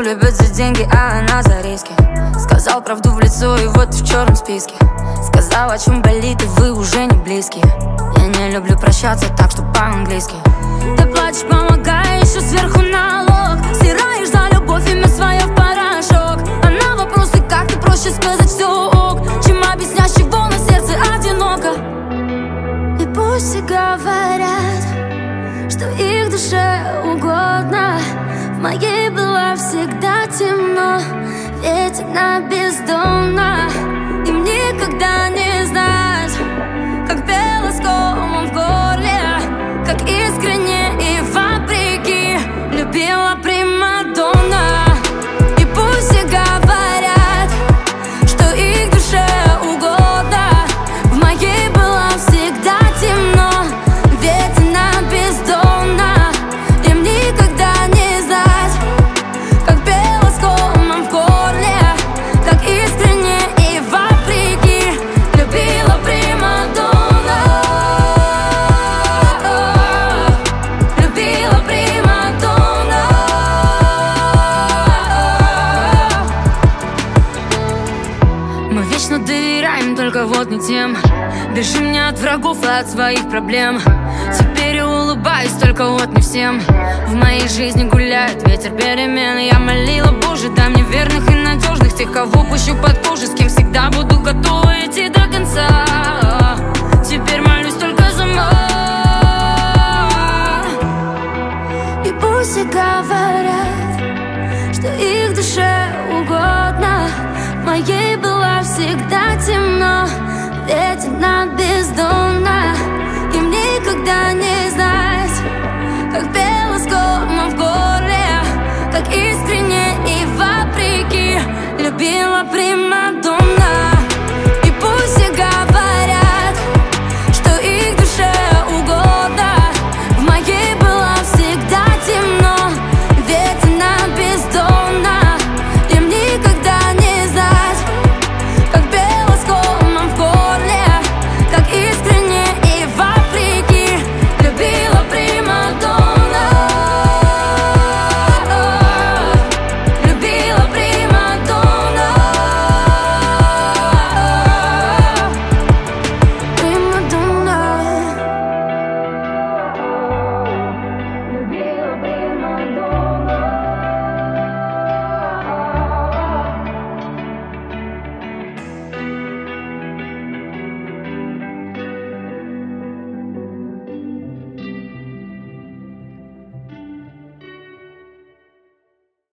любит за деньги, а она за риски. Сказал правду в лицо, и вот ты в черном списке. Сказал, о чем болит, и вы уже не близкие. Я не люблю прощаться, так что по-английски. Ты плачешь, помогая, еще сверху налог. Стираешь за любовь имя свое в порошок. А на вопросы как-то проще сказать все ок, чем объяснять, чего на сердце одиноко. И пусть и говорят, что их душе угодно. В моей было всегда темно, ведь она бездомна. Им никогда не знать, как бело с комом в горле, как искренне и вопреки любила примадонна. И пусть и говорят, что их душе угодно. В моей было всегда темно, ведь она бездомна. Им никогда не знать, как бело с комом в горле, как искренне и вопреки любила примадонна. Любила примадонна. Мы вечно доверяем, только вот не тем. Бежим не от врагов, а от своих проблем. Теперь я улыбаюсь, только вот не всем. В моей жизни гуляет ветер перемен. Я молила, Боже, дай мне верных и надежных, тех, кого пущу под кожу, с кем всегда буду готова идти до конца.